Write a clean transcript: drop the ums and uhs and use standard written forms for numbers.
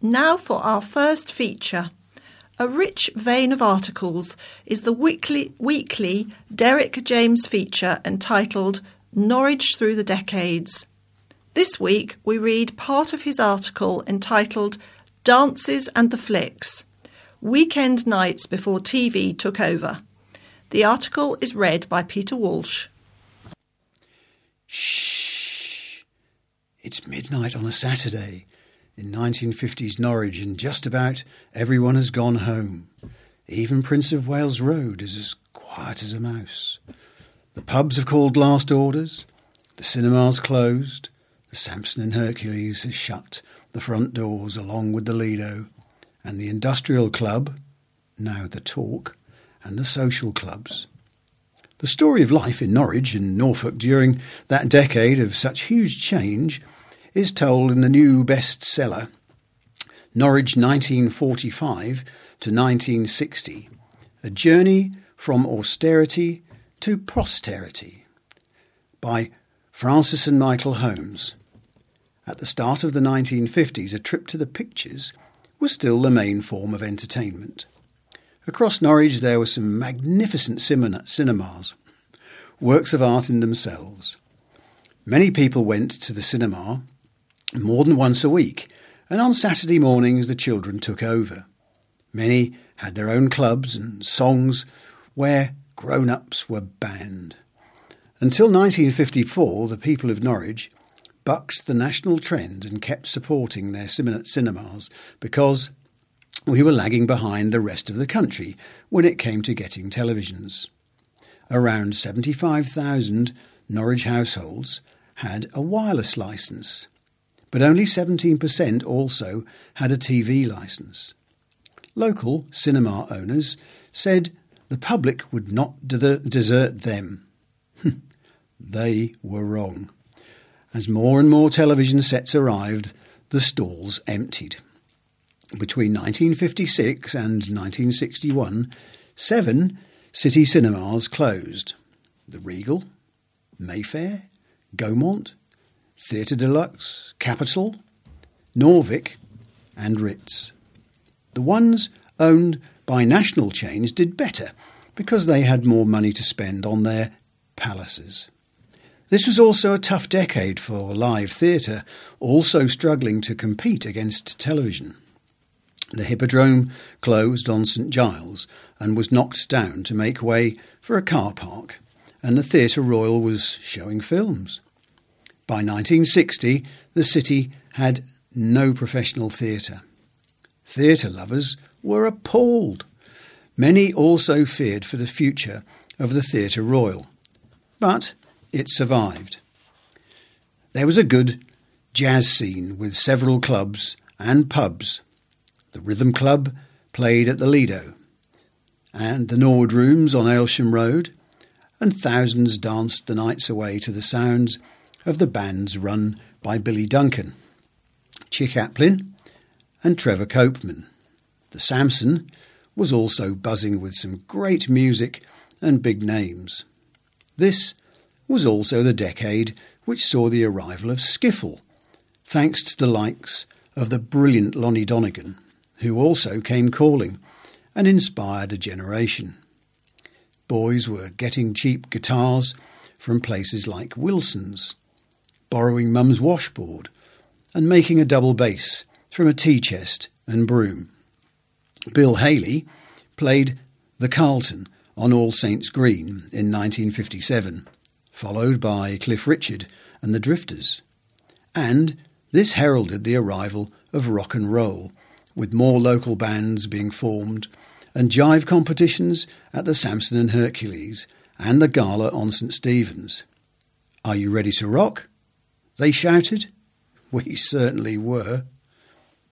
Now for our first feature. A rich vein of articles is the weekly Derek James feature entitled Norwich Through the Decades. This week we read part of his article entitled Dances and the Flicks, Weekend Nights Before TV Took Over. The article is read by Peter Walsh. Shh! It's midnight on a Saturday in 1950s Norwich, and just about everyone has gone home. Even Prince of Wales Road is as quiet as a mouse. The pubs have called last orders, the cinemas closed, the Samson and Hercules has shut the front doors along with the Lido, and the Industrial Club, now the Talk, and the social clubs. The story of life in Norwich and Norfolk during that decade of such huge change is told in the new bestseller, Norwich 1945 to 1960, A Journey from Austerity to Posterity, by Francis and Michael Holmes. At the start of the 1950s, a trip to the pictures was still the main form of entertainment. Across Norwich there were some magnificent cinemas, works of art in themselves. Many people went to the cinema more than once a week, and on Saturday mornings the children took over. Many had their own clubs and songs where grown-ups were banned. Until 1954, the people of Norwich bucked the national trend and kept supporting their cinemas because we were lagging behind the rest of the country when it came to getting televisions. Around 75,000 Norwich households had a wireless licence, but only 17% also had a TV licence. Local cinema owners said the public would not desert them. They were wrong. As more and more television sets arrived, the stalls emptied. Between 1956 and 1961, 7 city cinemas closed. The Regal, Mayfair, Gaumont, Theatre Deluxe, Capitol, Norvik and Ritz. The ones owned by national chains did better because they had more money to spend on their palaces. This was also a tough decade for live theatre, also struggling to compete against television. The Hippodrome closed on St Giles and was knocked down to make way for a car park, and the Theatre Royal was showing films. By 1960, the city had no professional theatre. Theatre lovers were appalled. Many also feared for the future of the Theatre Royal, but it survived. There was a good jazz scene with several clubs and pubs. The Rhythm Club played at the Lido, and the Norwood Rooms on Aylsham Road, and thousands danced the nights away to the sounds of the bands run by Billy Duncan, Chick Aplin and Trevor Copeman. The Samson was also buzzing with some great music and big names. This was also the decade which saw the arrival of skiffle, thanks to the likes of the brilliant Lonnie Donegan, who also came calling and inspired a generation. Boys were getting cheap guitars from places like Wilson's, borrowing mum's washboard and making a double bass from a tea chest and broom. Bill Haley played the Carlton on All Saints Green in 1957, followed by Cliff Richard and the Drifters. And this heralded the arrival of rock and roll, with more local bands being formed and jive competitions at the Samson and Hercules and the Gala on St Stephen's. "Are you ready to rock?" they shouted. We certainly were.